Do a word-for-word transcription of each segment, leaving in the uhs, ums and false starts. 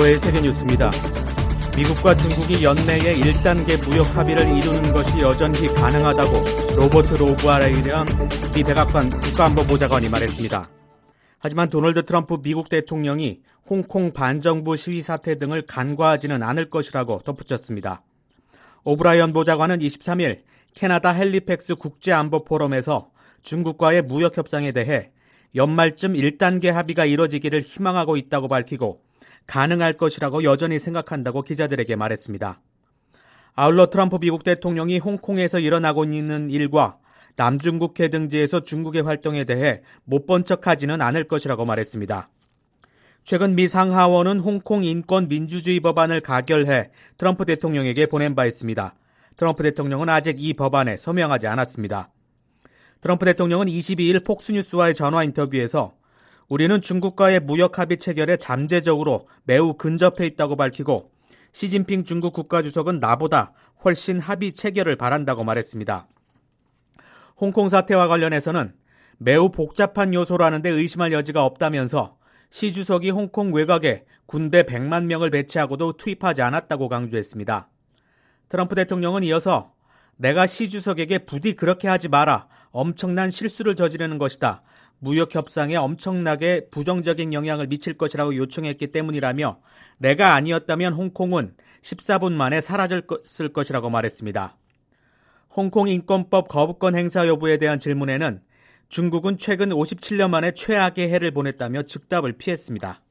비오에이 세계뉴스입니다. 미국과 중국이 연내에 일 단계 무역 합의를 이루는 것이 여전히 가능하다고 로버트 로브아레이랑 미 백악관 국가안보보좌관이 말했습니다. 하지만 도널드 트럼프 미국 대통령이 홍콩 반정부 시위 사태 등을 간과하지는 않을 것이라고 덧붙였습니다. 오브라이언 보좌관은 이십삼 일 캐나다 헬리팩스 국제안보포럼에서 중국과의 무역 협상에 대해 연말쯤 일 단계 합의가 이뤄지기를 희망하고 있다고 밝히고 가능할 것이라고 여전히 생각한다고 기자들에게 말했습니다. 아울러 트럼프 미국 대통령이 홍콩에서 일어나고 있는 일과 남중국해 등지에서 중국의 활동에 대해 못 본 척하지는 않을 것이라고 말했습니다. 최근 미 상하원은 홍콩 인권 민주주의 법안을 가결해 트럼프 대통령에게 보낸 바 있습니다. 트럼프 대통령은 아직 이 법안에 서명하지 않았습니다. 트럼프 대통령은 이십이 일 폭스뉴스와의 전화 인터뷰에서 우리는 중국과의 무역 합의 체결에 잠재적으로 매우 근접해 있다고 밝히고 시진핑 중국 국가주석은 나보다 훨씬 합의 체결을 바란다고 말했습니다. 홍콩 사태와 관련해서는 매우 복잡한 요소라는데 의심할 여지가 없다면서 시 주석이 홍콩 외곽에 군대 백만 명을 배치하고도 투입하지 않았다고 강조했습니다. 트럼프 대통령은 이어서 내가 시 주석에게 부디 그렇게 하지 마라. 엄청난 실수를 저지르는 것이다. 무역 협상에 엄청나게 부정적인 영향을 미칠 것이라고 요청했기 때문이라며 내가 아니었다면 홍콩은 십사 분 만에 사라졌을 것이라고 말했습니다. 홍콩 인권법 거부권 행사 여부에 대한 질문에는 중국은 최근 오십칠 년 만에 최악의 해를 보냈다며 즉답을 피했습니다.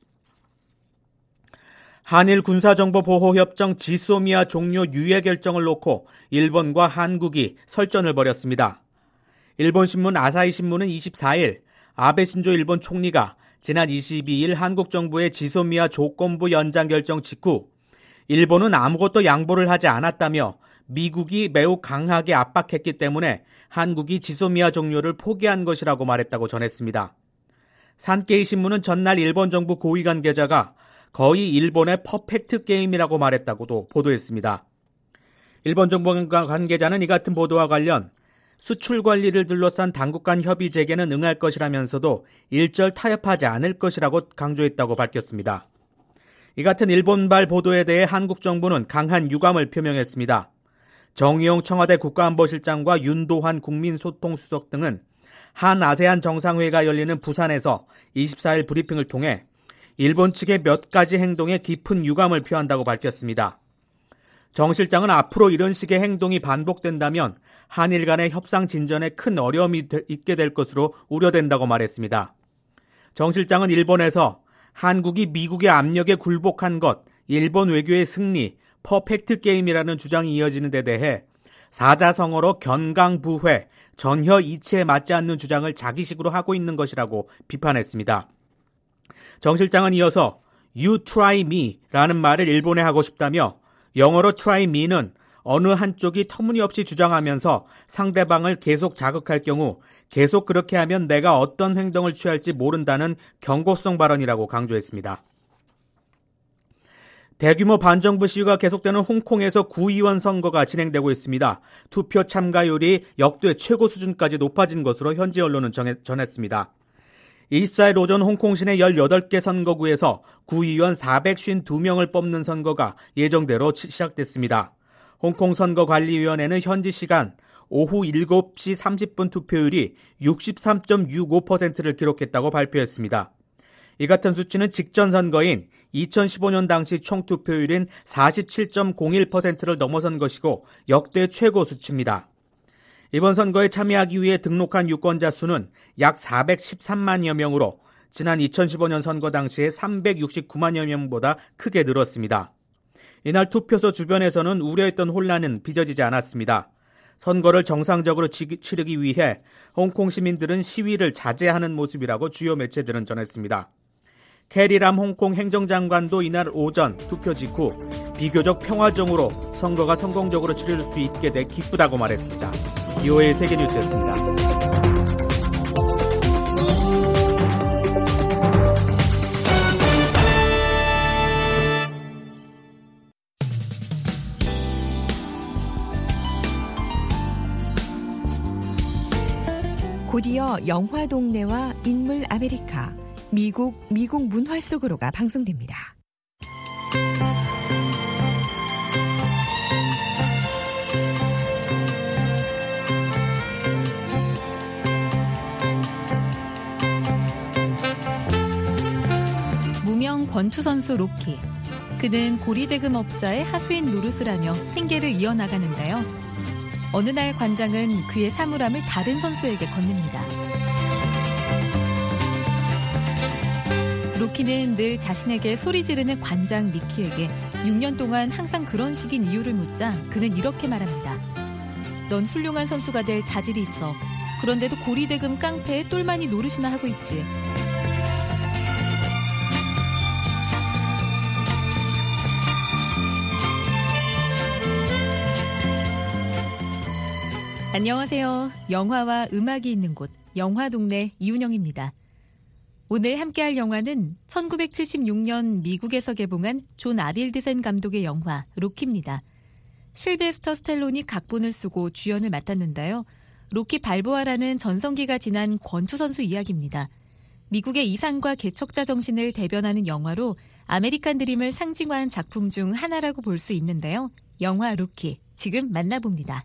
한일 군사정보보호협정 지소미아 종료 유예 결정을 놓고 일본과 한국이 설전을 벌였습니다. 일본 신문 아사히 신문은 이십사 일 아베 신조 일본 총리가 지난 이십이 일 한국 정부의 지소미아 조건부 연장 결정 직후 일본은 아무것도 양보를 하지 않았다며 미국이 매우 강하게 압박했기 때문에 한국이 지소미아 종료를 포기한 것이라고 말했다고 전했습니다. 산케이 신문은 전날 일본 정부 고위 관계자가 거의 일본의 퍼펙트 게임이라고 말했다고도 보도했습니다. 일본 정부 관계자는 이 같은 보도와 관련 수출 관리를 둘러싼 당국 간 협의 재개는 응할 것이라면서도 일절 타협하지 않을 것이라고 강조했다고 밝혔습니다. 이 같은 일본발 보도에 대해 한국 정부는 강한 유감을 표명했습니다. 정의용 청와대 국가안보실장과 윤도환 국민소통수석 등은 한 아세안 정상회의가 열리는 부산에서 이십사 일 브리핑을 통해 일본 측의 몇 가지 행동에 깊은 유감을 표한다고 밝혔습니다. 정 실장은 앞으로 이런 식의 행동이 반복된다면 한일 간의 협상 진전에 큰 어려움이 있게 될 것으로 우려된다고 말했습니다. 정 실장은 일본에서 한국이 미국의 압력에 굴복한 것, 일본 외교의 승리, 퍼펙트 게임이라는 주장이 이어지는 데 대해 사자성어로 견강부회, 전혀 이치에 맞지 않는 주장을 자기식으로 하고 있는 것이라고 비판했습니다. 정 실장은 이어서 You try me 라는 말을 일본에 하고 싶다며 영어로 try me는 어느 한쪽이 터무니없이 주장하면서 상대방을 계속 자극할 경우 계속 그렇게 하면 내가 어떤 행동을 취할지 모른다는 경고성 발언이라고 강조했습니다. 대규모 반정부 시위가 계속되는 홍콩에서 구의원 선거가 진행되고 있습니다. 투표 참가율이 역대 최고 수준까지 높아진 것으로 현지 언론은 전했습니다. 이십사 일 오전 홍콩 시내 열여덟 개 선거구에서 구의원 사백오십이 명을 뽑는 선거가 예정대로 시작됐습니다. 홍콩 선거관리위원회는 현지 시간 오후 일곱 시 삼십 분 투표율이 육십삼 점 육오 퍼센트를 기록했다고 발표했습니다. 이 같은 수치는 직전 선거인 이천십오 년 당시 총 투표율인 사십칠 점 공일 퍼센트를 넘어선 것이고 역대 최고 수치입니다. 이번 선거에 참여하기 위해 등록한 유권자 수는 약 사백십삼만여 명으로 지난 이천십오 년 선거 당시에 삼백육십구만여 명보다 크게 늘었습니다. 이날 투표소 주변에서는 우려했던 혼란은 빚어지지 않았습니다. 선거를 정상적으로 치르기 위해 홍콩 시민들은 시위를 자제하는 모습이라고 주요 매체들은 전했습니다. 캐리람 홍콩 행정장관도 이날 오전 투표 직후 비교적 평화적으로 선거가 성공적으로 치를 수 있게 돼 기쁘다고 말했습니다. 비오에이 세계뉴스였습니다. 곧이어 영화동네와 인물 아메리카, 미국 미국 문화 속으로가 방송됩니다. 권투 선수 로키. 그는 고리대금업자의 하수인 노릇을 하며 생계를 이어나가는데요. 어느 날 관장은 그의 사물함을 다른 선수에게 건넵니다. 로키는 늘 자신에게 소리 지르는 관장 미키에게 육 년 동안 항상 그런 식인 이유를 묻자 그는 이렇게 말합니다. 넌 훌륭한 선수가 될 자질이 있어. 그런데도 고리대금 깡패에 똘마니 노릇이나 하고 있지. 안녕하세요. 영화와 음악이 있는 곳, 영화동네 이윤영입니다. 오늘 함께할 영화는 천구백칠십육 년 미국에서 개봉한 존 아빌드센 감독의 영화 로키입니다. 실베스터 스텔론이 각본을 쓰고 주연을 맡았는데요. 로키 발보아라는 전성기가 지난 권투 선수 이야기입니다. 미국의 이상과 개척자 정신을 대변하는 영화로 아메리칸 드림을 상징화한 작품 중 하나라고 볼 수 있는데요. 영화 로키, 지금 만나봅니다.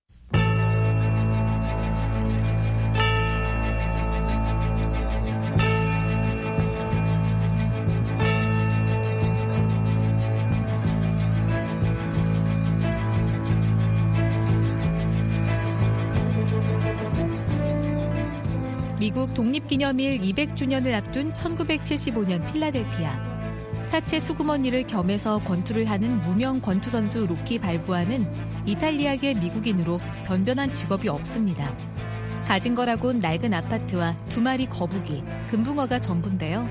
미국 독립기념일 이백 주년을 앞둔 천구백칠십오 년 필라델피아. 사체 수구머니를 겸해서 권투를 하는 무명 권투 선수 로키 발보아는 이탈리아계 미국인으로 변변한 직업이 없습니다. 가진 거라곤 낡은 아파트와 두 마리 거북이, 금붕어가 전부인데요.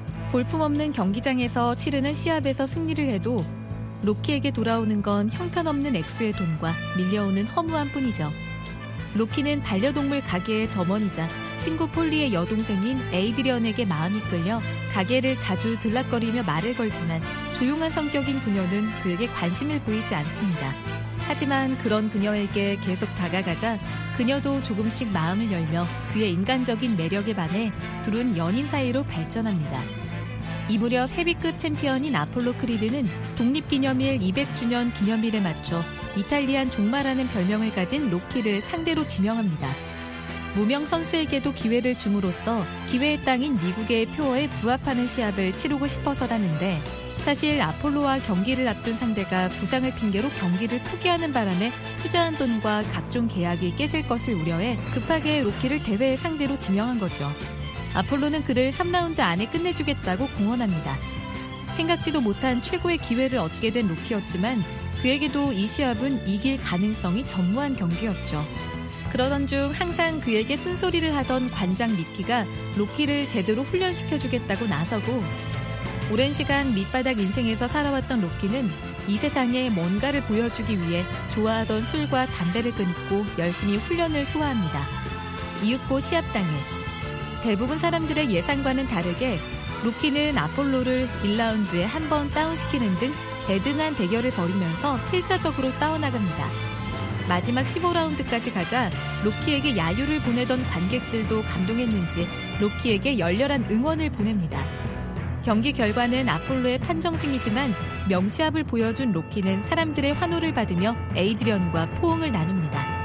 볼품없는 경기장에서 치르는 시합에서 승리를 해도 로키에게 돌아오는 건 형편없는 액수의 돈과 밀려오는 허무함 뿐이죠. 로키는 반려동물 가게의 점원이자 친구 폴리의 여동생인 에이드리언에게 마음이 끌려 가게를 자주 들락거리며 말을 걸지만 조용한 성격인 그녀는 그에게 관심을 보이지 않습니다. 하지만 그런 그녀에게 계속 다가가자 그녀도 조금씩 마음을 열며 그의 인간적인 매력에 반해 둘은 연인 사이로 발전합니다. 이 무렵 헤비급 챔피언인 아폴로 크리드는 독립기념일 이백 주년 기념일에 맞춰 이탈리안 종마라는 별명을 가진 로키를 상대로 지명합니다. 무명 선수에게도 기회를 줌으로써 기회의 땅인 미국의 표어에 부합하는 시합을 치르고 싶어서라는데 사실 아폴로와 경기를 앞둔 상대가 부상을 핑계로 경기를 포기하는 바람에 투자한 돈과 각종 계약이 깨질 것을 우려해 급하게 로키를 대회 상대로 지명한 거죠. 아폴로는 그를 삼 라운드 안에 끝내주겠다고 공언합니다. 생각지도 못한 최고의 기회를 얻게 된 로키였지만 그에게도 이 시합은 이길 가능성이 전무한 경기였죠. 그러던 중 항상 그에게 쓴소리를 하던 관장 미키가 로키를 제대로 훈련시켜주겠다고 나서고 오랜 시간 밑바닥 인생에서 살아왔던 로키는 이 세상에 뭔가를 보여주기 위해 좋아하던 술과 담배를 끊고 열심히 훈련을 소화합니다. 이윽고 시합 당일 대부분 사람들의 예상과는 다르게 로키는 아폴로를 일 라운드에 한 번 다운시키는 등 대등한 대결을 벌이면서 필사적으로 싸워나갑니다. 마지막 십오 라운드까지 가자 로키에게 야유를 보내던 관객들도 감동했는지 로키에게 열렬한 응원을 보냅니다. 경기 결과는 아폴로의 판정승이지만 명시합을 보여준 로키는 사람들의 환호를 받으며 에이드리언과 포옹을 나눕니다.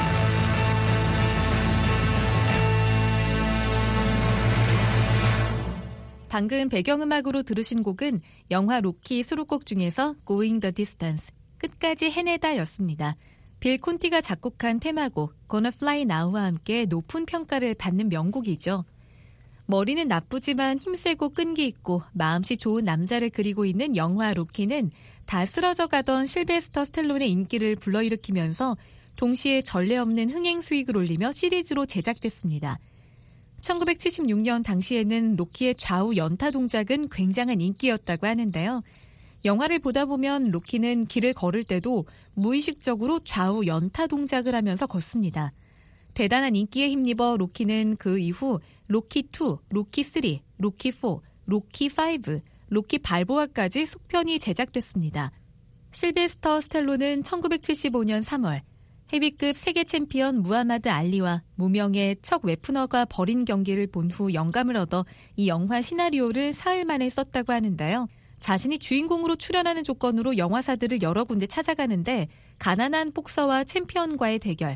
방금 배경음악으로 들으신 곡은 영화 로키 수록곡 중에서 Going the Distance, 끝까지 해내다 였습니다. 빌 콘티가 작곡한 테마곡 Gonna Fly Now와 함께 높은 평가를 받는 명곡이죠. 머리는 나쁘지만 힘세고 끈기 있고 마음씨 좋은 남자를 그리고 있는 영화 로키는 다 쓰러져 가던 실베스터 스텔론의 인기를 불러일으키면서 동시에 전례 없는 흥행 수익을 올리며 시리즈로 제작됐습니다. 천구백칠십육 년 당시에는 로키의 좌우 연타 동작은 굉장한 인기였다고 하는데요. 영화를 보다 보면 로키는 길을 걸을 때도 무의식적으로 좌우 연타 동작을 하면서 걷습니다. 대단한 인기에 힘입어 로키는 그 이후 로키 투, 로키 쓰리, 로키 포, 로키 파이브, 로키 발보아까지 속편이 제작됐습니다. 실베스터 스텔론은 천구백칠십오 년 삼월 헤비급 세계 챔피언 무하마드 알리와 무명의 척 웨프너가 벌인 경기를 본 후 영감을 얻어 이 영화 시나리오를 사흘 만에 썼다고 하는데요. 자신이 주인공으로 출연하는 조건으로 영화사들을 여러 군데 찾아가는데 가난한 복서와 챔피언과의 대결,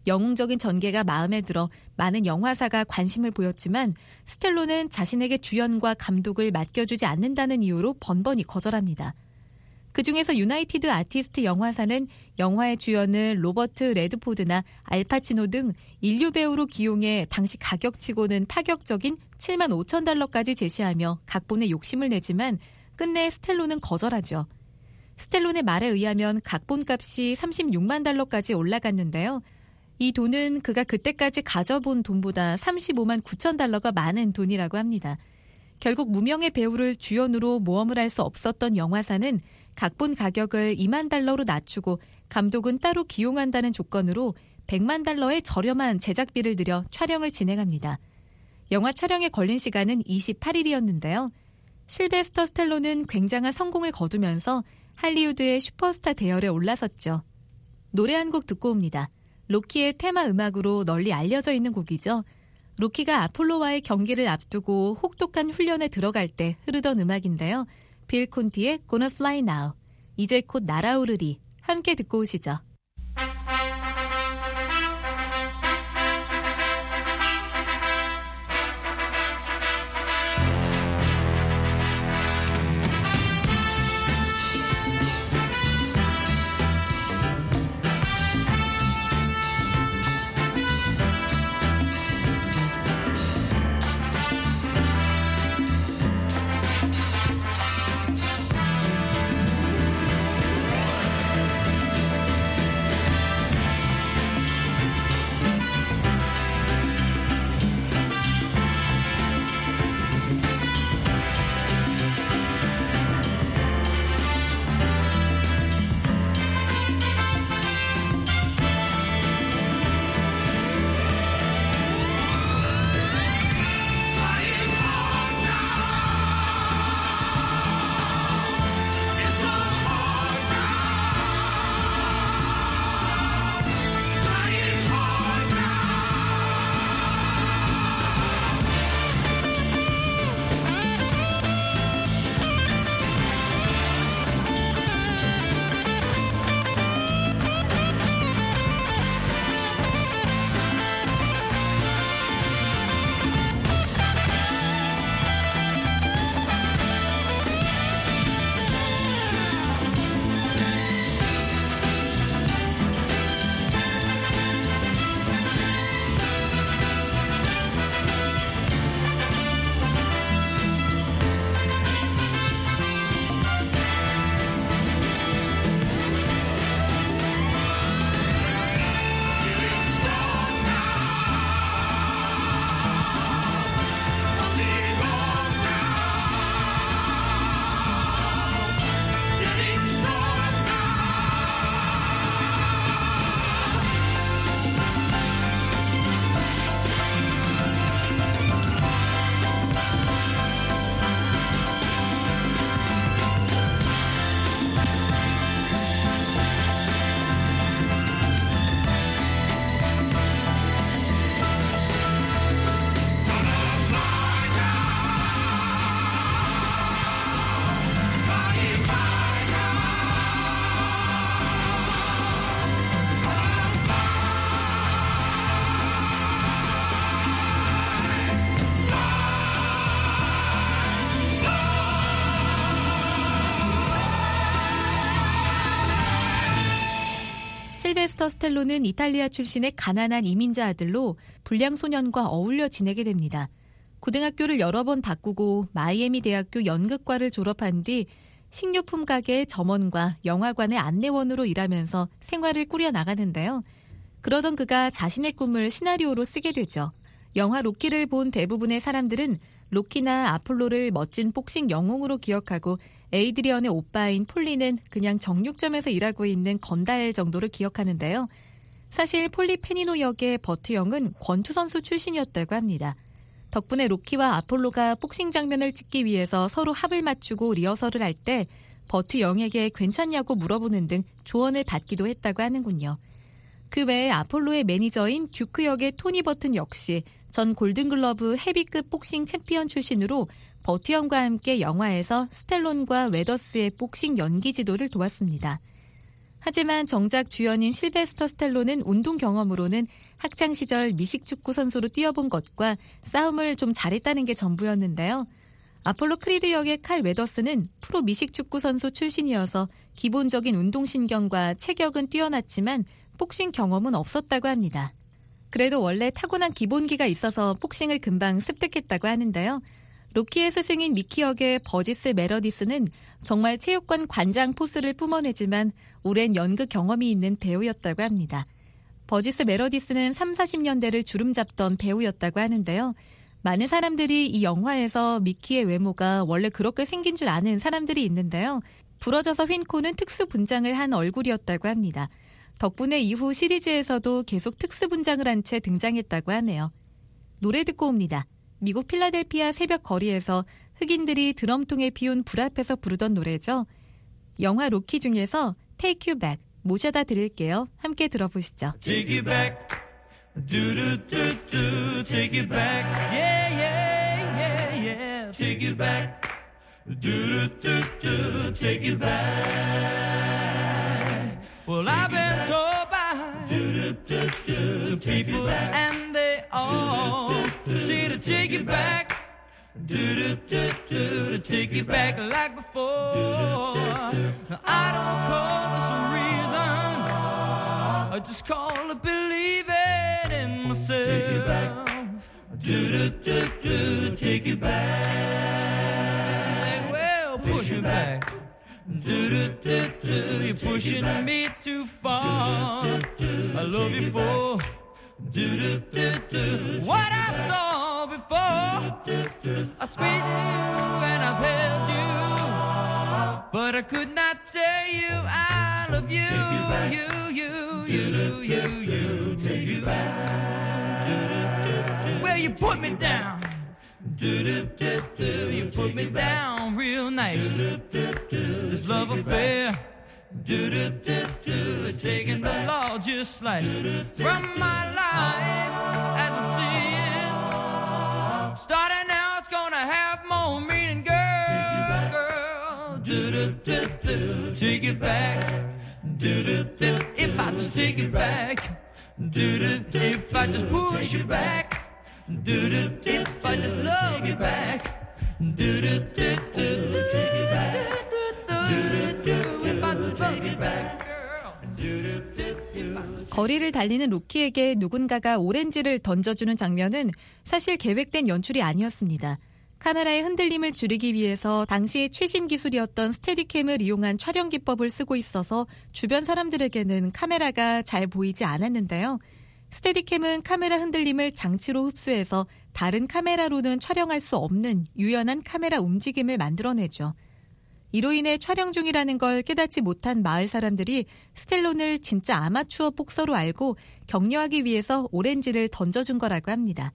영웅적인 전개가 마음에 들어 많은 영화사가 관심을 보였지만 스텔론은 자신에게 주연과 감독을 맡겨주지 않는다는 이유로 번번이 거절합니다. 그중에서 유나이티드 아티스트 영화사는 영화의 주연을 로버트 레드포드나 알파치노 등 인류 배우로 기용해 당시 가격치고는 파격적인 칠만 오천 달러까지 제시하며 각본에 욕심을 내지만 끝내 스텔론은 거절하죠. 스텔론의 말에 의하면 각본값이 삼십육만 달러까지 올라갔는데요. 이 돈은 그가 그때까지 가져본 돈보다 삼십오만 구천 달러가 많은 돈이라고 합니다. 결국 무명의 배우를 주연으로 모험을 할 수 없었던 영화사는 각본 가격을 이만 달러로 낮추고 감독은 따로 기용한다는 조건으로 백만 달러의 저렴한 제작비를 들여 촬영을 진행합니다. 영화 촬영에 걸린 시간은 이십팔 일이었는데요. 실베스터 스텔론은 굉장한 성공을 거두면서 할리우드의 슈퍼스타 대열에 올라섰죠. 노래 한 곡 듣고 옵니다. 로키의 테마 음악으로 널리 알려져 있는 곡이죠. 로키가 아폴로와의 경기를 앞두고 혹독한 훈련에 들어갈 때 흐르던 음악인데요. 빌 콘티의 Gonna Fly Now, 이제 곧 날아오르리, 함께 듣고 오시죠. 실베스터 스텔론은 이탈리아 출신의 가난한 이민자 아들로 불량 소년과 어울려 지내게 됩니다. 고등학교를 여러 번 바꾸고 마이애미 대학교 연극과를 졸업한 뒤 식료품 가게의 점원과 영화관의 안내원으로 일하면서 생활을 꾸려나가는데요. 그러던 그가 자신의 꿈을 시나리오로 쓰게 되죠. 영화 로키를 본 대부분의 사람들은 로키나 아폴로를 멋진 복싱 영웅으로 기억하고 에이드리언의 오빠인 폴리는 그냥 정육점에서 일하고 있는 건달 정도를 기억하는데요. 사실 폴리 페니노 역의 버트 영은 권투 선수 출신이었다고 합니다. 덕분에 로키와 아폴로가 복싱 장면을 찍기 위해서 서로 합을 맞추고 리허설을 할 때 버트 영에게 괜찮냐고 물어보는 등 조언을 받기도 했다고 하는군요. 그 외에 아폴로의 매니저인 듀크 역의 토니 버튼 역시 전 골든글러브 헤비급 복싱 챔피언 출신으로 버트 영과 함께 영화에서 스텔론과 웨더스의 복싱 연기 지도를 도왔습니다. 하지만 정작 주연인 실베스터 스텔론은 운동 경험으로는 학창시절 미식축구 선수로 뛰어본 것과 싸움을 좀 잘했다는 게 전부였는데요. 아폴로 크리드 역의 칼 웨더스는 프로 미식축구 선수 출신이어서 기본적인 운동신경과 체격은 뛰어났지만 복싱 경험은 없었다고 합니다. 그래도 원래 타고난 기본기가 있어서 복싱을 금방 습득했다고 하는데요. 로키의 스승인 미키 역의 버지스 메러디스는 정말 체육관 관장 포스를 뿜어내지만 오랜 연극 경험이 있는 배우였다고 합니다. 버지스 메러디스는 삼사십 년대를 주름잡던 배우였다고 하는데요. 많은 사람들이 이 영화에서 미키의 외모가 원래 그렇게 생긴 줄 아는 사람들이 있는데요. 부러져서 휜 코는 특수 분장을 한 얼굴이었다고 합니다. 덕분에 이후 시리즈에서도 계속 특수 분장을 한 채 등장했다고 하네요. 노래 듣고 옵니다. 미국 필라델피아 새벽 거리에서 흑인들이 드럼통에 피운 불 앞에서 부르던 노래죠. 영화 로키 중에서 Take You Back 모셔다 드릴게요. 함께 들어보시죠. Take you back, do do do do, take you back, yeah yeah yeah yeah, take you back, do do do do, take you back. Well, I've been told by do do do do, some people and they all say to take you back, do do do do, to take you back like before. Now, I don't call this a reason, I just call it believing in myself. Take you back, do do do do, take you back. Well, push me back, do do do do, you're pushing me too far. I love you for do do do do what I saw before. I squeezed you and I've held you, but I could not tell you I love you. You, you, you, you, you, take you back. Well, you put me down. Do do do do, you put me down real nice. This love affair, do do do do, it's taking the largest slice from my life as I see it. Starting now, it's gonna have more meaning, girl, girl. Do do do do, take it back. Do do do, if I just take it back. Do do do, if I just push it back. Do do do, if I just love you back. Do do do do, take it back. Do do do, if I just love you back, girl. Do do do, if I just. 거리를 달리는 로키에게 누군가가 오렌지를 던져주는 장면은 사실 계획된 연출이 아니었습니다. 카메라의 흔들림을 줄이기 위해서 당시 최신 기술이었던 스테디캠을 이용한 촬영 기법을 쓰고 있어서 주변 사람들에게는 카메라가 잘 보이지 않았는데요. 스테디캠은 카메라 흔들림을 장치로 흡수해서 다른 카메라로는 촬영할 수 없는 유연한 카메라 움직임을 만들어내죠. 이로 인해 촬영 중이라는 걸 깨닫지 못한 마을 사람들이 스텔론을 진짜 아마추어 복서로 알고 격려하기 위해서 오렌지를 던져준 거라고 합니다.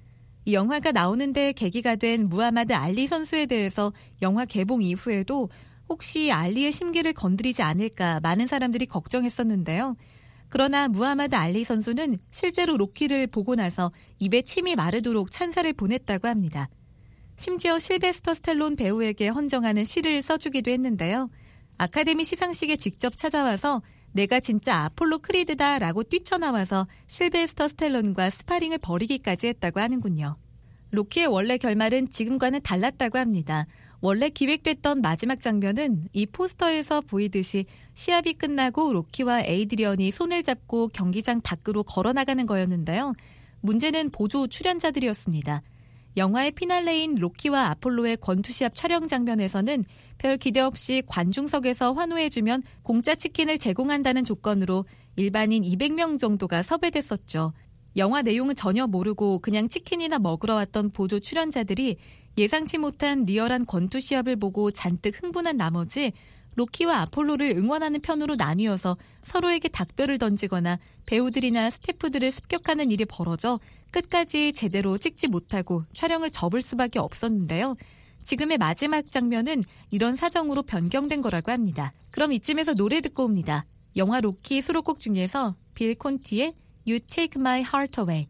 이 영화가 나오는데 계기가 된 무하마드 알리 선수에 대해서 영화 개봉 이후에도 혹시 알리의 심기를 건드리지 않을까 많은 사람들이 걱정했었는데요. 그러나 무하마드 알리 선수는 실제로 로키를 보고 나서 입에 침이 마르도록 찬사를 보냈다고 합니다. 심지어 실베스터 스텔론 배우에게 헌정하는 시를 써주기도 했는데요. 아카데미 시상식에 직접 찾아와서 내가 진짜 아폴로 크리드다 라고 뛰쳐나와서 실베스터 스텔론과 스파링을 벌이기까지 했다고 하는군요. 로키의 원래 결말은 지금과는 달랐다고 합니다. 원래 기획됐던 마지막 장면은 이 포스터에서 보이듯이 시합이 끝나고 로키와 에이드리언이 손을 잡고 경기장 밖으로 걸어나가는 거였는데요. 문제는 보조 출연자들이었습니다. 영화의 피날레인 로키와 아폴로의 권투시합 촬영 장면에서는 별 기대 없이 관중석에서 환호해주면 공짜 치킨을 제공한다는 조건으로 일반인 이백 명 정도가 섭외됐었죠. 영화 내용은 전혀 모르고 그냥 치킨이나 먹으러 왔던 보조 출연자들이 예상치 못한 리얼한 권투 시합을 보고 잔뜩 흥분한 나머지 로키와 아폴로를 응원하는 편으로 나뉘어서 서로에게 닭뼈를 던지거나 배우들이나 스태프들을 습격하는 일이 벌어져 끝까지 제대로 찍지 못하고 촬영을 접을 수밖에 없었는데요. 지금의 마지막 장면은 이런 사정으로 변경된 거라고 합니다. 그럼 이쯤에서 노래 듣고 옵니다. 영화 로키 수록곡 중에서 빌 콘티의 You Take My Heart Away.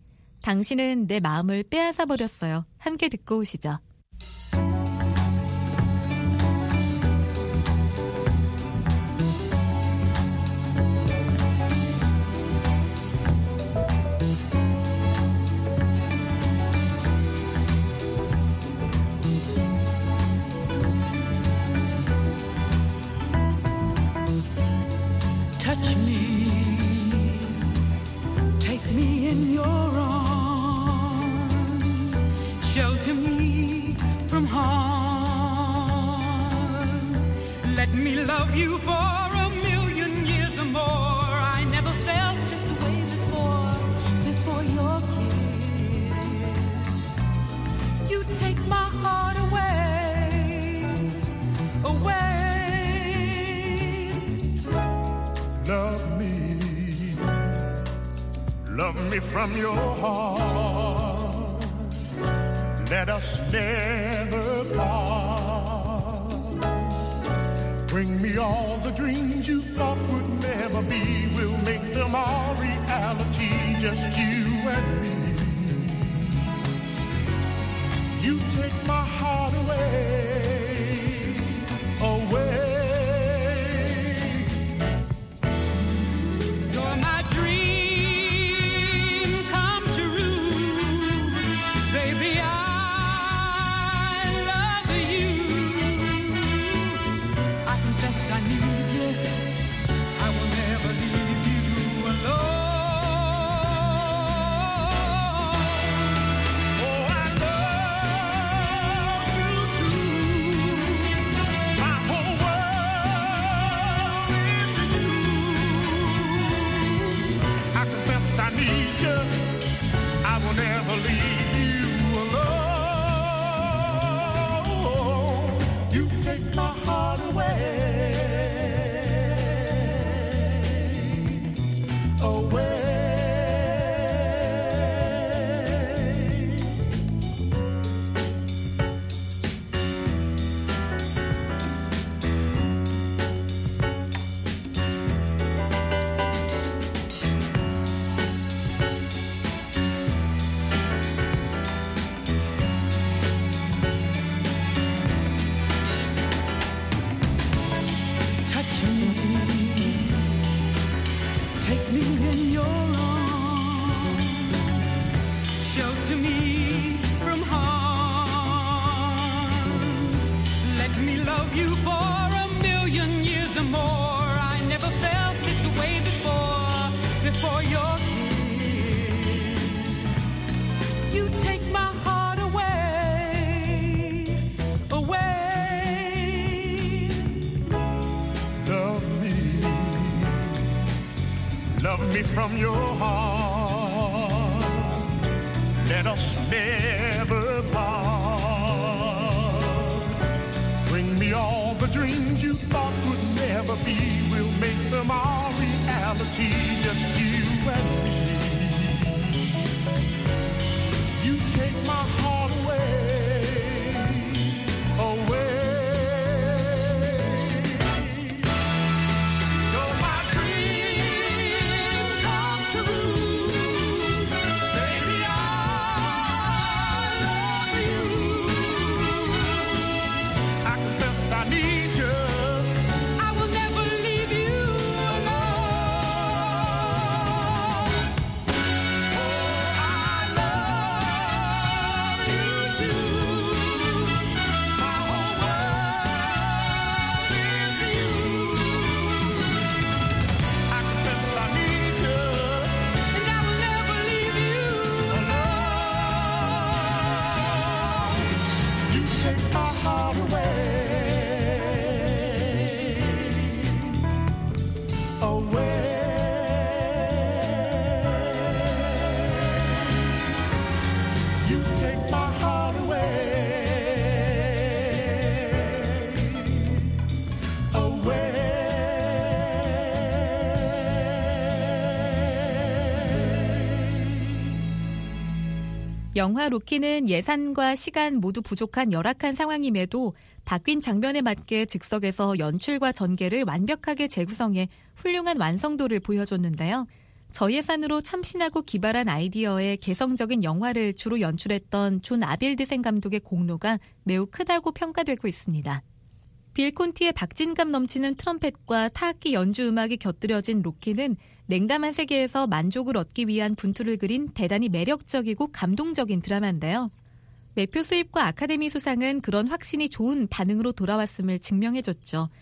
당신은 내 마음을 빼앗아 버렸어요. 함께 듣고 오시죠. touch me, take me in your arms, shelter me from harm. Let me love you for a million years or more. I never felt this way before, before your kiss. You take my heart away, away. Love me, love me from your heart. Let us never part. Bring me all the dreams you thought would never be. We'll make them all reality, just you and me. You take my heart away, away. From your heart, let us never part. Bring me all the dreams you thought would never be. We'll make them all reality, just you and me. You take my heart away, away. 영화 로키는 예산과 시간 모두 부족한 열악한 상황임에도 바뀐 장면에 맞게 즉석에서 연출과 전개를 완벽하게 재구성해 훌륭한 완성도를 보여줬는데요. 저예산으로 참신하고 기발한 아이디어의 개성적인 영화를 주로 연출했던 존 아빌드센 감독의 공로가 매우 크다고 평가되고 있습니다. 빌 콘티의 박진감 넘치는 트럼펫과 타악기 연주 음악이 곁들여진 로키는 냉담한 세계에서 만족을 얻기 위한 분투를 그린 대단히 매력적이고 감동적인 드라마인데요. 매표 수입과 아카데미 수상은 그런 확신이 좋은 반응으로 돌아왔음을 증명해줬죠.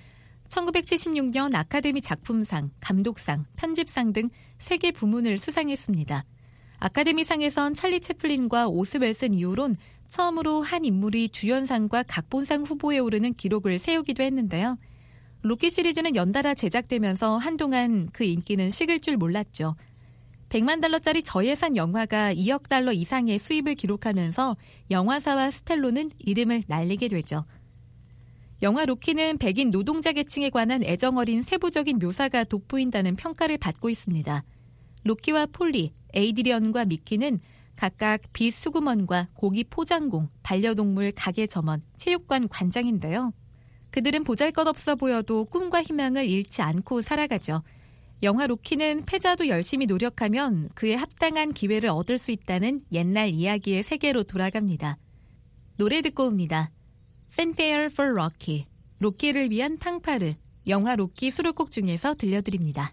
천구백칠십육 년 아카데미 작품상, 감독상, 편집상 등 세 개 부문을 수상했습니다. 아카데미상에선 찰리 채플린과 오스웰슨 이후론 처음으로 한 인물이 주연상과 각본상 후보에 오르는 기록을 세우기도 했는데요. 로키 시리즈는 연달아 제작되면서 한동안 그 인기는 식을 줄 몰랐죠. 백만 달러짜리 저예산 영화가 이억 달러 이상의 수입을 기록하면서 영화사와 스텔로는 이름을 날리게 되죠. 영화 로키는 백인 노동자 계층에 관한 애정어린 세부적인 묘사가 돋보인다는 평가를 받고 있습니다. 로키와 폴리, 에이드리언과 미키는 각각 빗수구먼과 고기 포장공, 반려동물 가게 점원, 체육관 관장인데요. 그들은 보잘것없어 보여도 꿈과 희망을 잃지 않고 살아가죠. 영화 로키는 패자도 열심히 노력하면 그에 합당한 기회를 얻을 수 있다는 옛날 이야기의 세계로 돌아갑니다. 노래 듣고 옵니다. Fanfare for Rocky, 로키를 위한 팡파르, 영화 로키 수록곡 중에서 들려드립니다.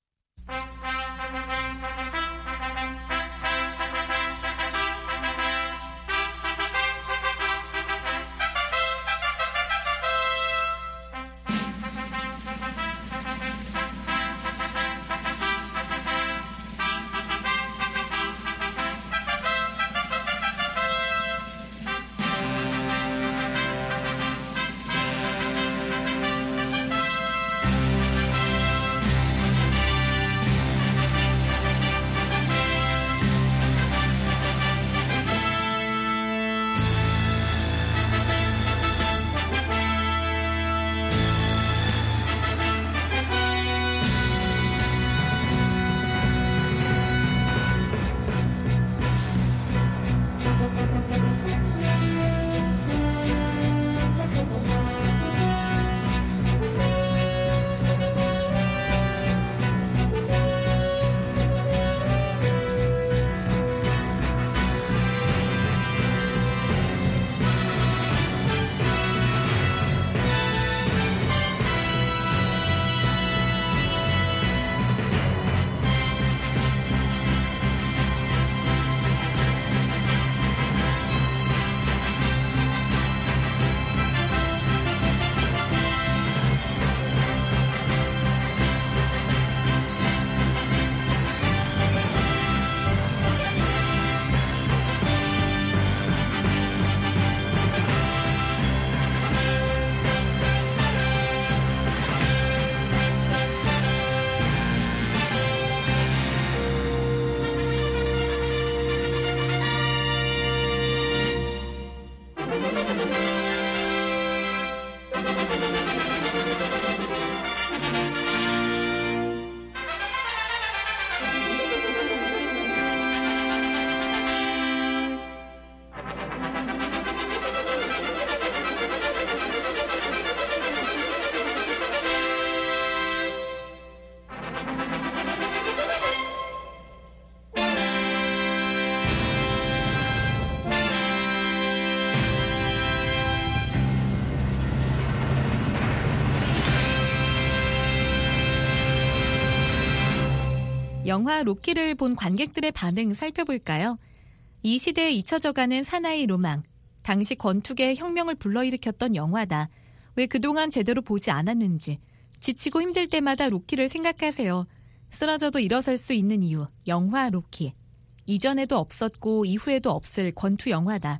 영화 로키를 본 관객들의 반응 살펴볼까요? 이 시대에 잊혀져가는 사나이 로망, 당시 권투계의 혁명을 불러일으켰던 영화다. 왜 그동안 제대로 보지 않았는지, 지치고 힘들 때마다 로키를 생각하세요. 쓰러져도 일어설 수 있는 이유, 영화 로키. 이전에도 없었고 이후에도 없을 권투 영화다.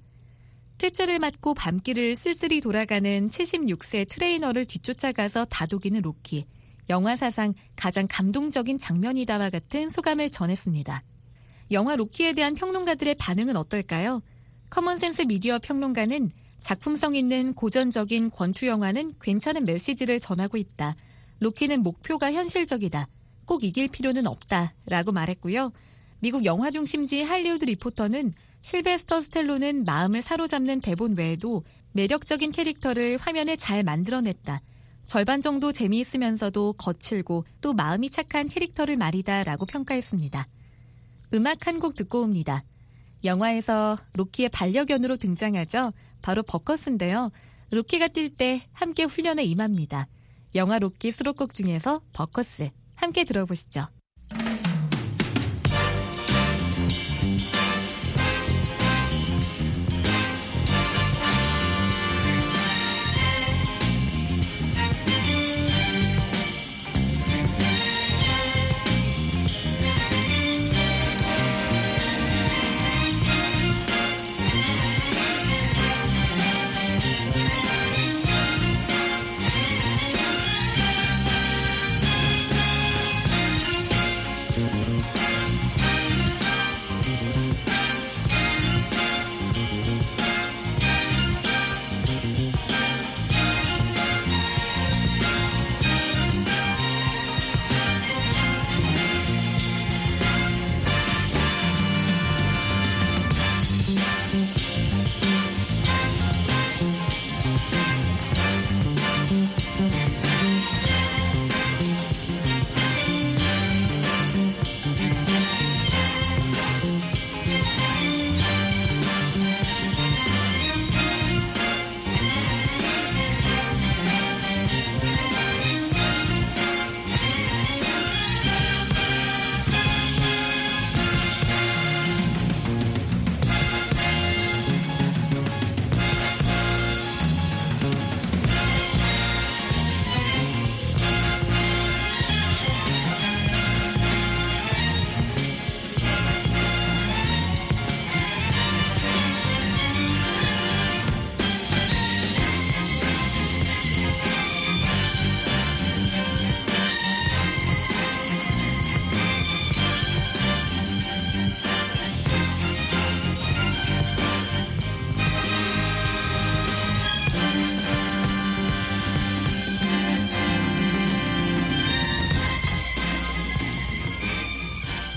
퇴짜를 맞고 밤길을 쓸쓸히 돌아가는 칠십육 세 트레이너를 뒤쫓아가서 다독이는 로키. 영화 사상 가장 감동적인 장면이다와 같은 소감을 전했습니다. 영화 로키에 대한 평론가들의 반응은 어떨까요? 커먼센스 미디어 평론가는 작품성 있는 고전적인 권투 영화는 괜찮은 메시지를 전하고 있다. 로키는 목표가 현실적이다. 꼭 이길 필요는 없다. 라고 말했고요. 미국 영화 중심지 할리우드 리포터는 실베스터 스텔로는 마음을 사로잡는 대본 외에도 매력적인 캐릭터를 화면에 잘 만들어냈다. 절반 정도 재미있으면서도 거칠고 또 마음이 착한 캐릭터를 말이다 라고 평가했습니다. 음악 한 곡 듣고 옵니다. 영화에서 로키의 반려견으로 등장하죠. 바로 버커스인데요. 로키가 뛸 때 함께 훈련에 임합니다. 영화 로키 수록곡 중에서 버커스 함께 들어보시죠.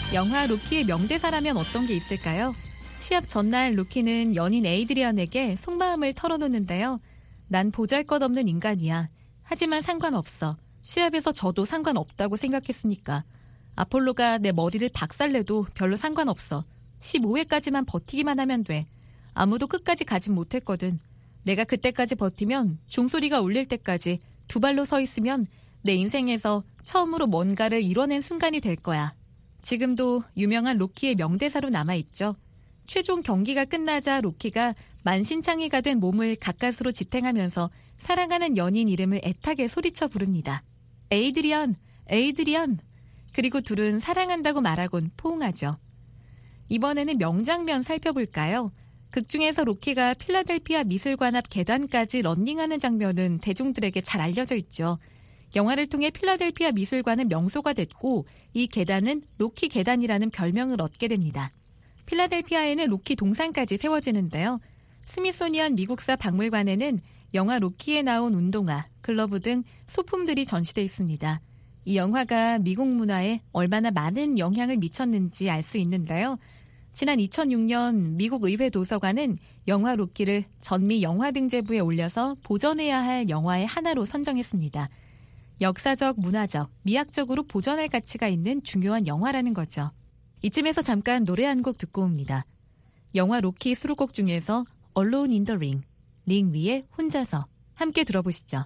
영화 로키의 명대사라면 어떤 게 있을까요? 시합 전날 로키는 연인 에이드리언에게 속마음을 털어놓는데요. 난 보잘것없는 인간이야. 하지만 상관없어. 시합에서 져도 상관없다고 생각했으니까. 아폴로가 내 머리를 박살내도 별로 상관없어. 십오 회까지만 버티기만 하면 돼. 아무도 끝까지 가진 못했거든. 내가 그때까지 버티면 종소리가 울릴 때까지 두 발로 서 있으면 내 인생에서 처음으로 뭔가를 이뤄낸 순간이 될 거야. 지금도 유명한 로키의 명대사로 남아있죠. 최종 경기가 끝나자 로키가 만신창이가 된 몸을 가까스로 지탱하면서 사랑하는 연인 이름을 애타게 소리쳐 부릅니다. 에이드리언, 에이드리언. 그리고 둘은 사랑한다고 말하곤 포옹하죠. 이번에는 명장면 살펴볼까요? 극중에서 로키가 필라델피아 미술관 앞 계단까지 런닝하는 장면은 대중들에게 잘 알려져 있죠. 영화를 통해 필라델피아 미술관은 명소가 됐고 이 계단은 로키 계단이라는 별명을 얻게 됩니다. 필라델피아에는 로키 동상까지 세워지는데요. 스미소니언 미국사 박물관에는 영화 로키에 나온 운동화, 글러브 등 소품들이 전시돼 있습니다. 이 영화가 미국 문화에 얼마나 많은 영향을 미쳤는지 알 수 있는데요. 지난 이천육 년 미국 의회 도서관은 영화 로키를 전미 영화등재부에 올려서 보존해야 할 영화의 하나로 선정했습니다. 역사적, 문화적, 미학적으로 보존할 가치가 있는 중요한 영화라는 거죠. 이쯤에서 잠깐 노래 한 곡 듣고 옵니다. 영화 로키 수록곡 중에서 Alone in the Ring, 링 위에 혼자서 함께 들어보시죠.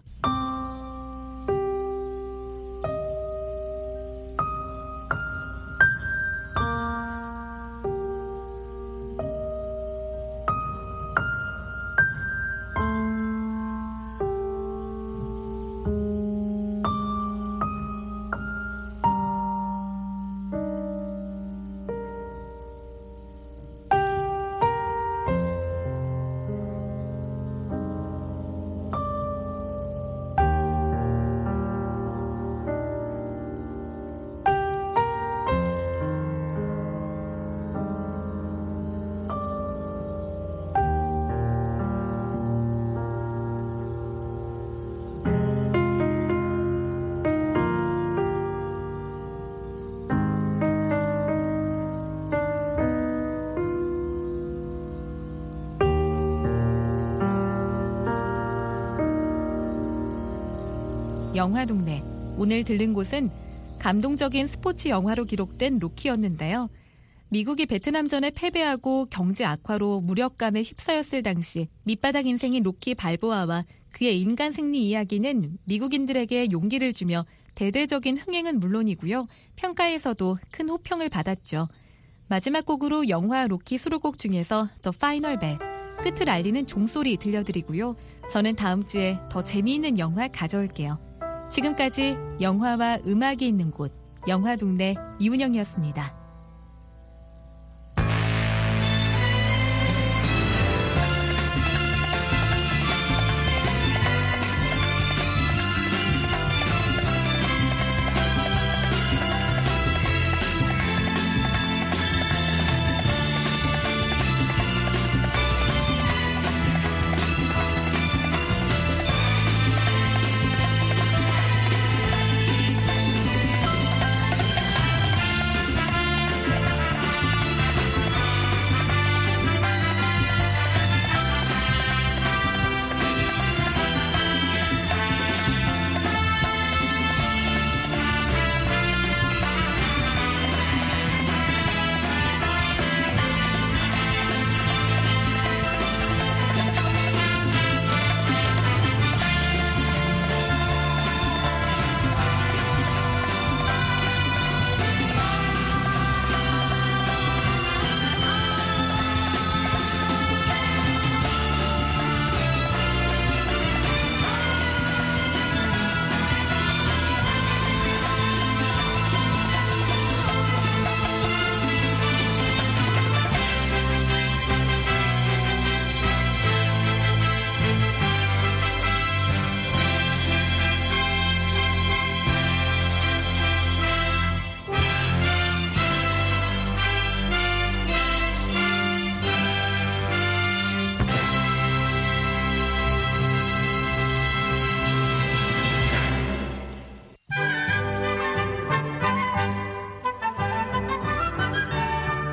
영화동네. 오늘 들른 곳은 감동적인 스포츠 영화로 기록된 로키였는데요. 미국이 베트남전에 패배하고 경제 악화로 무력감에 휩싸였을 당시 밑바닥 인생인 로키 발보아와 그의 인간 승리 이야기는 미국인들에게 용기를 주며 대대적인 흥행은 물론이고요. 평가에서도 큰 호평을 받았죠. 마지막 곡으로 영화 로키 수록곡 중에서 The Final Bell, 끝을 알리는 종소리 들려드리고요. 저는 다음 주에 더 재미있는 영화 가져올게요. 지금까지 영화와 음악이 있는 곳, 영화동네 이은영이었습니다.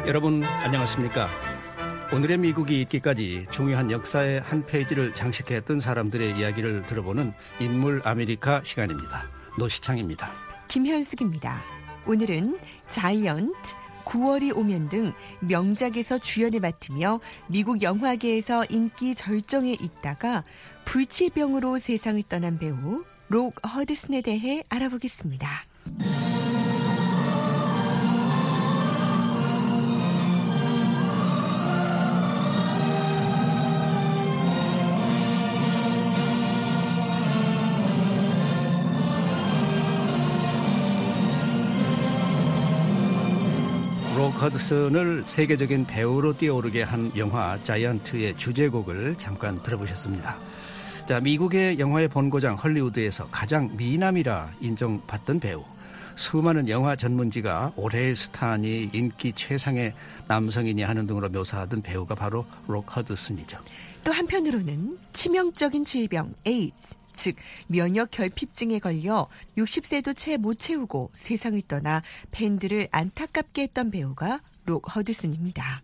여러분 안녕하십니까? 오늘의 미국이 있기까지 중요한 역사의 한 페이지를 장식했던 사람들의 이야기를 들어보는 인물 아메리카 시간입니다. 노시창입니다. 김현숙입니다. 오늘은 자이언트, 구월이 오면 등 명작에서 주연을 맡으며 미국 영화계에서 인기 절정에 있다가 불치병으로 세상을 떠난 배우 록 허드슨에 대해 알아보겠습니다. 록 허드슨을 세계적인 배우로 뛰어오르게 한 영화 자이언트의 주제곡을 잠깐 들어보셨습니다. 자, 미국의 영화의 본고장 헐리우드에서 가장 미남이라 인정받던 배우, 수많은 영화 전문지가 올해의 스타니 인기 최상의 남성이니 하는 등으로 묘사하던 배우가 바로 록 허드슨이죠. 또 한편으로는 치명적인 질병 에이즈, 즉 면역 결핍증에 걸려 육십 세도 채 못 채우고 세상을 떠나 팬들을 안타깝게 했던 배우가 록 허드슨입니다.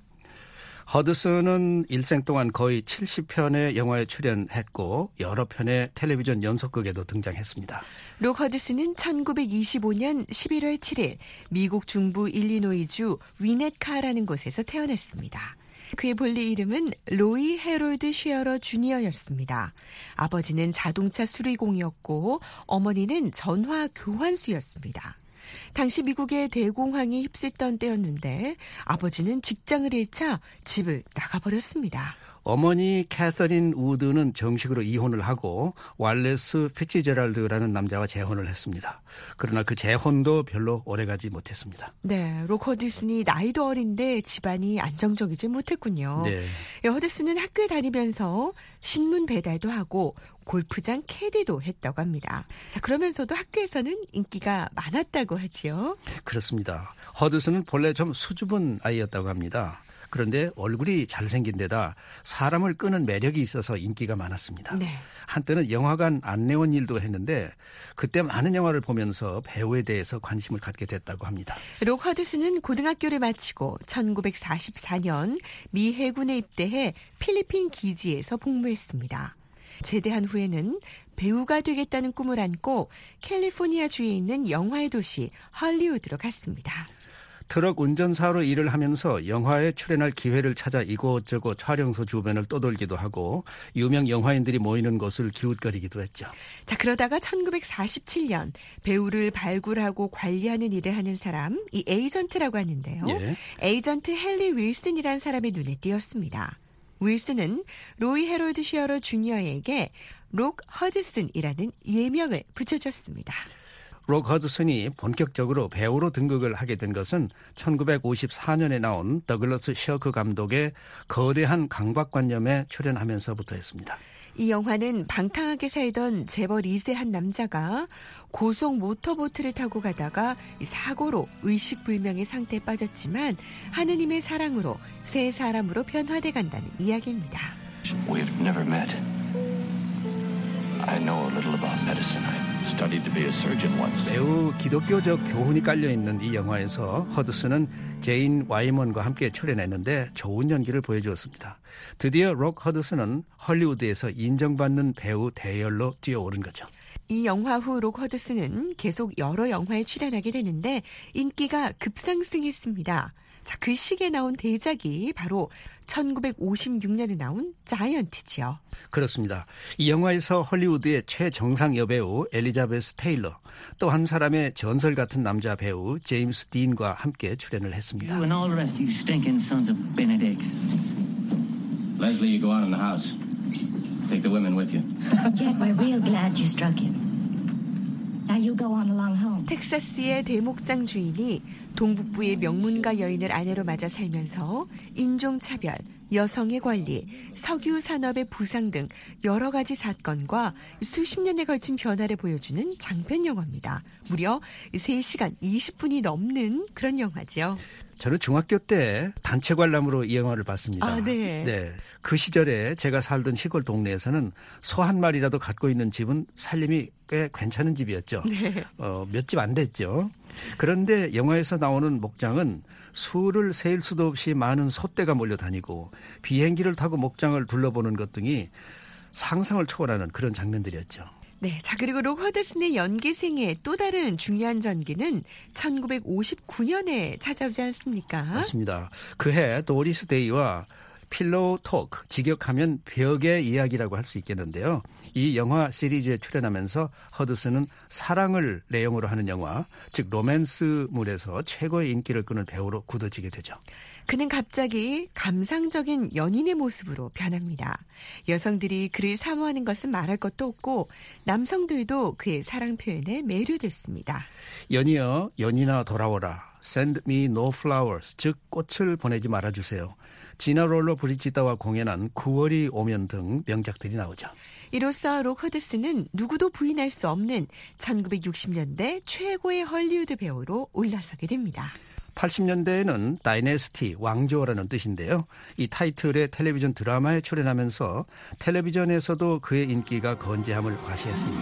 허드슨은 일생 동안 거의 칠십 편의 영화에 출연했고 여러 편의 텔레비전 연속극에도 등장했습니다. 록 허드슨은 천구백이십오 년 십일월 칠일 미국 중부 일리노이주 위넷카라는 곳에서 태어났습니다. 그의 본래 이름은 로이 해롤드 쉐어러 주니어였습니다. 아버지는 자동차 수리공이었고 어머니는 전화 교환수였습니다. 당시 미국의 대공황이 휩쓸던 때였는데 아버지는 직장을 잃자 집을 나가버렸습니다. 어머니 캐서린 우드는 정식으로 이혼을 하고 왈레스 피츠제랄드라는 남자와 재혼을 했습니다. 그러나 그 재혼도 별로 오래가지 못했습니다. 네, 록 허드슨이 나이도 어린데 집안이 안정적이지 못했군요. 네. 허드슨은 학교에 다니면서 신문 배달도 하고 골프장 캐디도 했다고 합니다. 자, 그러면서도 학교에서는 인기가 많았다고 하지요. 그렇습니다. 허드슨은 본래 좀 수줍은 아이였다고 합니다. 그런데 얼굴이 잘생긴 데다 사람을 끄는 매력이 있어서 인기가 많았습니다. 네. 한때는 영화관 안내원 일도 했는데 그때 많은 영화를 보면서 배우에 대해서 관심을 갖게 됐다고 합니다. 록 허드슨은 고등학교를 마치고 천구백사십사 년 미 해군에 입대해 필리핀 기지에서 복무했습니다. 제대한 후에는 배우가 되겠다는 꿈을 안고 캘리포니아주에 있는 영화의 도시 헐리우드로 갔습니다. 트럭 운전사로 일을 하면서 영화에 출연할 기회를 찾아 이곳저곳 촬영소 주변을 떠돌기도 하고 유명 영화인들이 모이는 곳을 기웃거리기도 했죠. 자, 그러다가 천구백사십칠 년 배우를 발굴하고 관리하는 일을 하는 사람, 이 에이전트라고 하는데요. 예. 에이전트 헨리 윌슨이라는 사람의 눈에 띄었습니다. 윌슨은 로이 해롤드 쉐어러 주니어에게 록 허드슨이라는 예명을 붙여줬습니다. 록 허드슨이 본격적으로 배우로 등극을 하게 된 것은 천구백오십사 년에 나온 더글러스 셔크 감독의 거대한 강박관념에 출연하면서부터였습니다. 이 영화는 방탕하게 살던 재벌 이 세 한 남자가 고속 모터보트를 타고 가다가 사고로 의식불명의 상태에 빠졌지만 하느님의 사랑으로 새 사람으로 변화돼 간다는 이야기입니다. We've never met. I know a little about medicine. I studied to be a surgeon once. 매우 기독교적 교훈이 깔려있는 이 영화에서 허드슨은 제인 와이먼과 함께 출연했는데 좋은 연기를 보여주었습니다. 드디어 록 허드슨은 헐리우드에서 인정받는 배우 대열로 뛰어오른 거죠. 이 영화 후 록 허드슨은 계속 여러 영화에 출연하게 되는데 인기가 급상승했습니다. 자, 그 시기에 나온 대작이 바로 천구백오십육 년에 나온 자이언트지요. 그렇습니다. 이 영화에서 헐리우드의 최정상 여배우 엘리자베스 테일러, 또 한 사람의 전설 같은 남자 배우 제임스 딘과 함께 출연을 했습니다. You and all the rest of you stinking sons of Benedicts. Leslie, you go out in the house. Take the women with you. Jack, we're real glad you struck him. Now you go on along home. 텍사스의 대목장 주인이 동북부의 명문가 여인을 아내로 맞아 살면서 인종차별, 여성의 권리, 석유 산업의 부상 등 여러 가지 사건과 수십 년에 걸친 변화를 보여주는 장편 영화입니다. 무려 세 시간 이십 분이 넘는 그런 영화죠. 저는 중학교 때 단체 관람으로 이 영화를 봤습니다. 아, 네. 네. 그 시절에 제가 살던 시골 동네에서는 소 한 마리라도 갖고 있는 집은 살림이 꽤 괜찮은 집이었죠. 네. 어, 몇 집 안 됐죠. 그런데 영화에서 나오는 목장은 수를 세일 수도 없이 많은 소떼가 몰려다니고 비행기를 타고 목장을 둘러보는 것 등이 상상을 초월하는 그런 장면들이었죠. 네, 자 그리고 록 허드슨의 연기 생애 또 다른 중요한 전기는 천구백오십구 년에 찾아오지 않습니까? 맞습니다. 그해 도리스 데이와 필로우 토크, 직역하면 벽의 이야기라고 할 수 있겠는데요. 이 영화 시리즈에 출연하면서 허드슨은 사랑을 내용으로 하는 영화, 즉 로맨스물에서 최고의 인기를 끄는 배우로 굳어지게 되죠. 그는 갑자기 감상적인 연인의 모습으로 변합니다. 여성들이 그를 사모하는 것은 말할 것도 없고 남성들도 그의 사랑 표현에 매료됐습니다. 연이여 연인아 돌아오라. Send me no flowers. 즉 꽃을 보내지 말아주세요. 지나 롤러 브리지다와 공연한 구월이 오면 등 명작들이 나오죠. 이로써 록 허드슨은 누구도 부인할 수 없는 천구백육십 년대 최고의 헐리우드 배우로 올라서게 됩니다. 팔십 년대에는 다이내스티, 왕조라는 뜻인데요. 이 타이틀의 텔레비전 드라마에 출연하면서 텔레비전에서도 그의 인기가 건재함을 과시했습니다.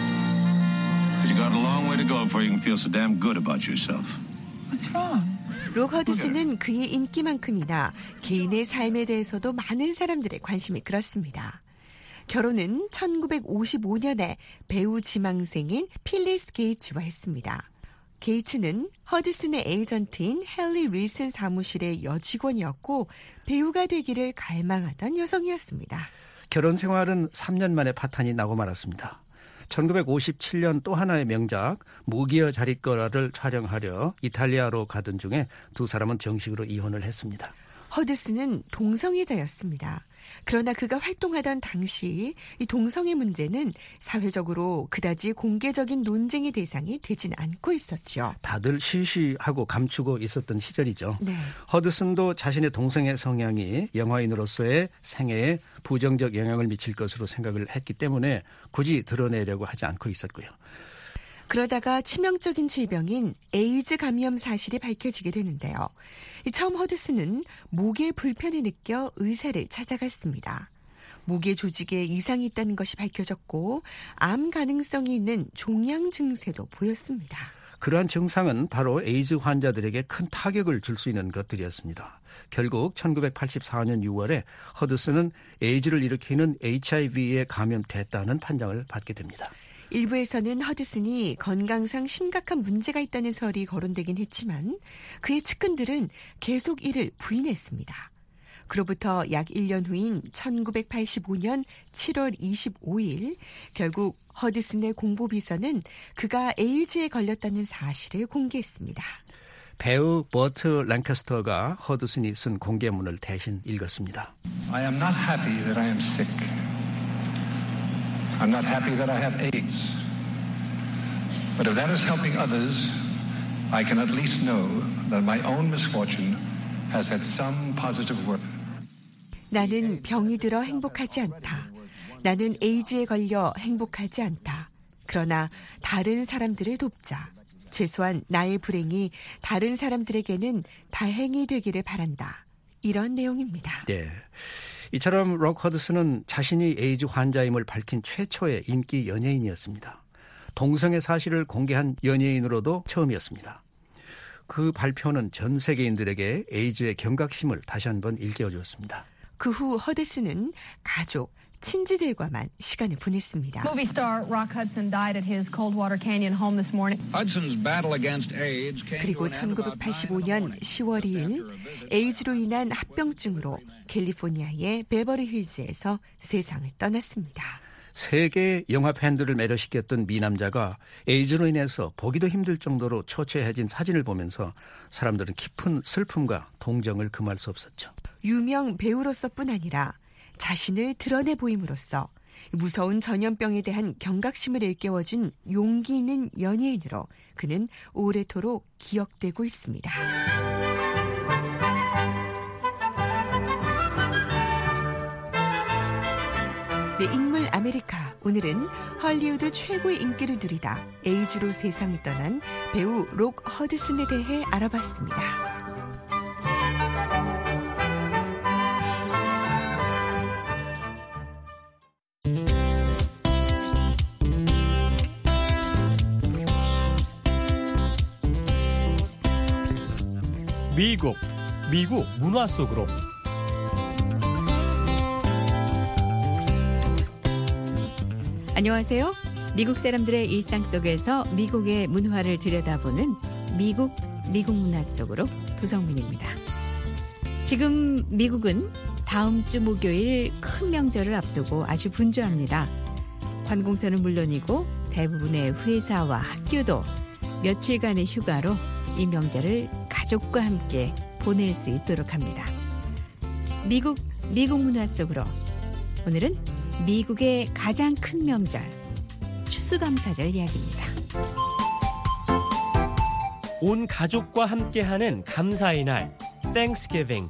You got a long way to go before you can feel so damn good about yourself. What's wrong? 록 허드슨은 그의 인기만큼이나 개인의 삶에 대해서도 많은 사람들의 관심이 끌었습니다. 결혼은 천구백오십오 년에 배우 지망생인 필리스 게이츠와 했습니다. 게이츠는 허드슨의 에이전트인 헨리 윌슨 사무실의 여직원이었고 배우가 되기를 갈망하던 여성이었습니다. 결혼 생활은 삼 년 만에 파탄이 나고 말았습니다. 천구백오십칠 년 또 하나의 명작 무기여 자리거라를 촬영하려 이탈리아로 가던 중에 두 사람은 정식으로 이혼을 했습니다. 허드슨은 동성애자였습니다. 그러나 그가 활동하던 당시 이 동성애 문제는 사회적으로 그다지 공개적인 논쟁의 대상이 되진 않고 있었죠. 다들 시시하고 감추고 있었던 시절이죠. 네. 허드슨도 자신의 동성애 성향이 영화인으로서의 생애에 부정적 영향을 미칠 것으로 생각을 했기 때문에 굳이 드러내려고 하지 않고 있었고요. 그러다가 치명적인 질병인 에이즈 감염 사실이 밝혀지게 되는데요. 처음 허드슨은 목에 불편을 느껴 의사를 찾아갔습니다. 목의 조직에 이상이 있다는 것이 밝혀졌고 암 가능성이 있는 종양 증세도 보였습니다. 그러한 증상은 바로 에이즈 환자들에게 큰 타격을 줄 수 있는 것들이었습니다. 결국 천구백팔십사 년 유월에 허드슨은 에이즈를 일으키는 에이치아이브이에 감염됐다는 판정을 받게 됩니다. 일부에서는 허드슨이 건강상 심각한 문제가 있다는 설이 거론되긴 했지만 그의 측근들은 계속 이를 부인했습니다. 그로부터 약 일 년 후인 천구백팔십오 년 칠월 이십오일 결국 허드슨의 공보비서는 그가 에이즈에 걸렸다는 사실을 공개했습니다. 배우 버트 랭캐스터가 허드슨이 쓴 공개문을 대신 읽었습니다. I am not happy that I am sick. I'm not happy that I have AIDS. But if that is helping others, I can at least know that my own misfortune has had some positive work. 나는 병이 들어 행복하지 않다. 나는 에이즈에 걸려 행복하지 않다. 그러나 다른 사람들을 돕자. 최소한 나의 불행이 다른 사람들에게는 다행이 되기를 바란다. 이런 내용입니다. 네. 이처럼 록 허드슨은 자신이 에이즈 환자임을 밝힌 최초의 인기 연예인이었습니다. 동성애 사실을 공개한 연예인으로도 처음이었습니다. 그 발표는 전 세계인들에게 에이즈의 경각심을 다시 한번 일깨워주었습니다. 그 후 허드슨은 가족, 친지들과만 시간을 보냈습니다. Movie star Rock Hudson died at his Coldwater Canyon home this morning. Hudson's battle against AIDS came 그리고 천구백팔십오 년 시월 이일 에이즈로 인한 합병증으로 캘리포니아의 베버리 힐즈에서 세상을 떠났습니다. 세계 영화 팬들을 매료시켰던 미남자가 에이즈로 인해서 보기도 힘들 정도로 초췌해진 사진을 보면서 사람들은 깊은 슬픔과 동정을 금할 수 없었죠. 유명 배우로서뿐 아니라 자신을 드러내 보임으로써 무서운 전염병에 대한 경각심을 일깨워준 용기 있는 연예인으로 그는 오래도록 기억되고 있습니다. 네, 인물 아메리카. 오늘은 헐리우드 최고의 인기를 누리다 에이즈로 세상을 떠난 배우 록 허드슨에 대해 알아봤습니다. 미국, 미국 문화 속으로. 안녕하세요. 미국 사람들의 일상 속에서 미국의 문화를 들여다보는 미국, 미국 문화 속으로 도성민입니다. 지금 미국은 다음 주 목요일 큰 명절을 앞두고 아주 분주합니다. 관공서는 물론이고 대부분의 회사와 학교도 며칠간의 휴가로 이 명절을 가족과 함께 보낼 수 있도록 합니다. 미국, 미국 문화 속으로 오늘은 미국의 가장 큰 명절, 추수감사절 이야기입니다. 온 가족과 함께하는 감사의 날, Thanksgiving.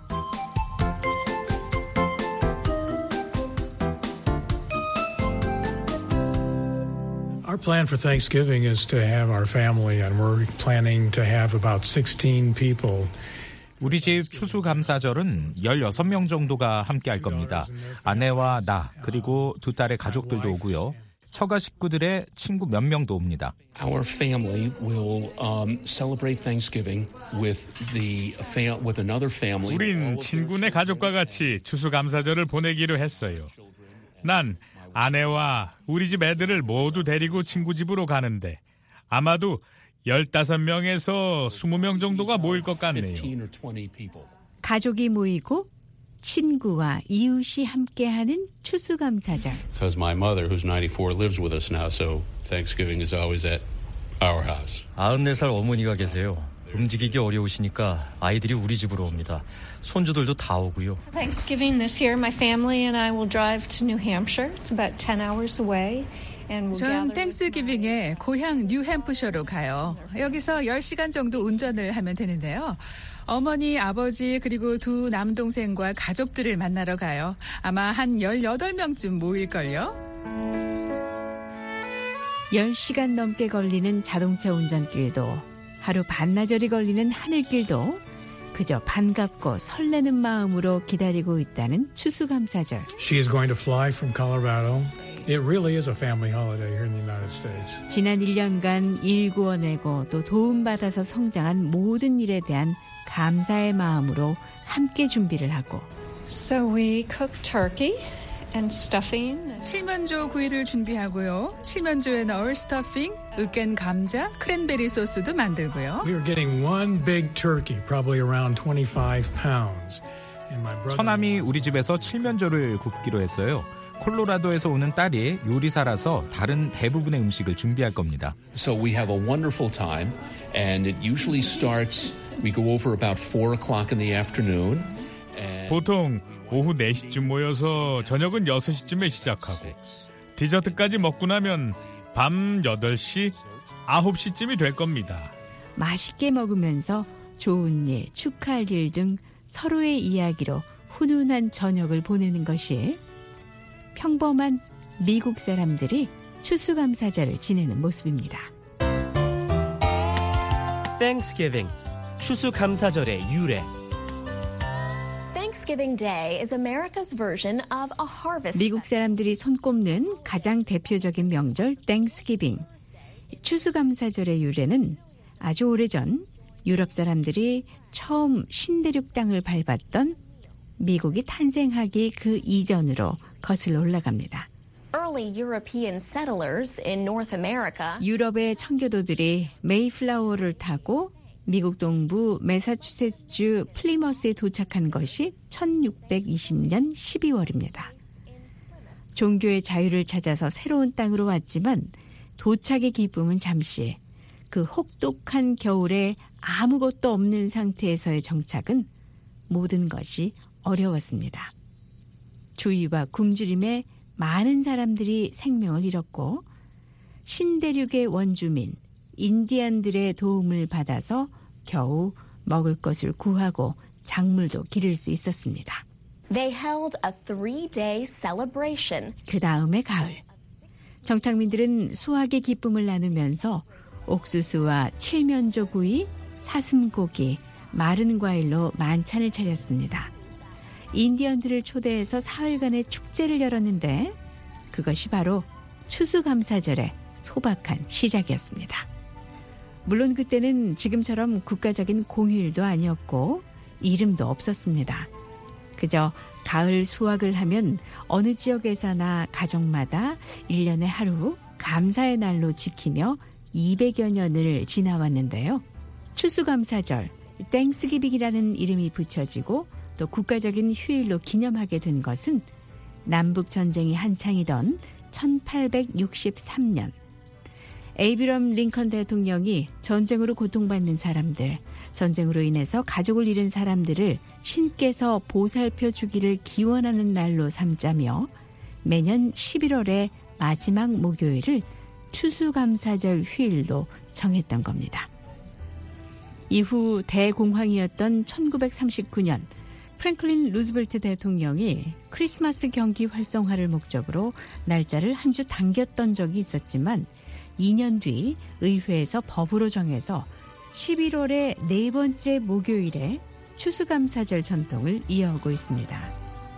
Our plan for Thanksgiving is to have our family, and we're planning to have about sixteen people. 우리 집 추수감사절은 열여섯 명 정도가 함께할 겁니다. 아내와 나 그리고 두 딸의 가족들도 오고요. 처가 식구들의 친구 몇 명도 옵니다. Our family will um, celebrate Thanksgiving with the with another family. 우린 친구네 가족과 같이 추수감사절을 보내기로 했어요. 난 아내와 우리 집 애들을 모두 데리고 친구 집으로 가는데 아마도 열다섯 명에서 스무 명 정도가 모일 것 같네요. 가족이 모이고 친구와 이웃이 함께하는 추수감사절. Because my mother, who's ninety-four, lives with us now, so Thanksgiving is always at our house. 아흔네 살 어머니가 계세요. 움직이기 어려우시니까 아이들이 우리 집으로 옵니다. 손주들도 다 오고요. Thanksgiving this year, my family and I will drive to New Hampshire. It's about ten hours away. 전 땡스기빙에 고향 뉴햄프셔로 가요. 여기서 열 시간 정도 운전을 하면 되는데요. 어머니, 아버지 그리고 두 남동생과 가족들을 만나러 가요. 아마 한 열여덟 명쯤 모일걸요. 열 시간 넘게 걸리는 자동차 운전길도 하루 반나절이 걸리는 하늘길도 그저 반갑고 설레는 마음으로 기다리고 있다는 추수감사절. She is going to fly from Colorado. It really is a family holiday here in the United States. 지난 일 년간 일구어내고 또 도움받아서 성장한 모든 일에 대한 감사의 마음으로 함께 준비를 하고. So we cook turkey and stuffing. 칠면조 구이를 준비하고요. 칠면조에 넣을 스터핑, 으깬 감자, 크랜베리 소스도 만들고요. We are getting one big turkey, probably around twenty-five pounds. 처남이 우리 집에서 칠면조를 굽기로 했어요. 콜로라도에서 오는 딸이 요리사라서 다른 대부분의 음식을 준비할 겁니다. So we have a wonderful time, and it usually starts. We go over about four o'clock in the afternoon. 보통 오후 네 시쯤 모여서 저녁은 여섯 시쯤에 시작하고 디저트까지 먹고 나면 밤 여덟 시, 아홉 시쯤이 될 겁니다. 맛있게 먹으면서 좋은 일, 축하할 일 등 서로의 이야기로 훈훈한 저녁을 보내는 것이 평범한 미국 사람들이 추수감사절을 지내는 모습입니다. Thanksgiving, 추수감사절의 유래. Thanksgiving Day is America's version of a harvest. 미국 사람들이 손꼽는 가장 대표적인 명절 Thanksgiving. 추수감사절의 유래는 아주 오래전 유럽 사람들이 처음 신대륙 땅을 밟았던 미국이 탄생하기 그 이전으로 거슬러 올라갑니다. Early European settlers in North America. 유럽의 청교도들이 메이플라워를 타고 미국 동부 매사추세츠 플리머스에 도착한 것이 천육백이십 년 십이월입니다. 종교의 자유를 찾아서 새로운 땅으로 왔지만 도착의 기쁨은 잠시, 그 혹독한 겨울에 아무것도 없는 상태에서의 정착은 모든 것이 어려웠습니다. 주위와 굶주림에 많은 사람들이 생명을 잃었고 신대륙의 원주민, 인디안들의 도움을 받아서 겨우 먹을 것을 구하고 작물도 기를 수 있었습니다. They held a three-day celebration. 그 다음에 가을. 정착민들은 수확의 기쁨을 나누면서 옥수수와 칠면조구이, 사슴고기, 마른 과일로 만찬을 차렸습니다. 인디언들을 초대해서 사흘간의 축제를 열었는데 그것이 바로 추수감사절의 소박한 시작이었습니다. 물론 그때는 지금처럼 국가적인 공휴일도 아니었고 이름도 없었습니다. 그저 가을 수확을 하면 어느 지역에서나 가정마다 일 년에 하루 감사의 날로 지키며 이백여 년을 지나왔는데요. 추수감사절, 땡스기빙이라는 이름이 붙여지고 또 국가적인 휴일로 기념하게 된 것은 남북전쟁이 한창이던 천팔백육십삼 년 에이브럼 링컨 대통령이 전쟁으로 고통받는 사람들, 전쟁으로 인해서 가족을 잃은 사람들을 신께서 보살펴 주기를 기원하는 날로 삼자며 매년 십일월의 마지막 목요일을 추수감사절 휴일로 정했던 겁니다. 이후 대공황이었던 천구백삼십구 년 프랭클린 루즈벨트 대통령이 크리스마스 경기 활성화를 목적으로 날짜를 한 주 당겼던 적이 있었지만 이 년 뒤 의회에서 법으로 정해서 십일월의 네 번째 목요일에 추수감사절 전통을 이어오고 있습니다.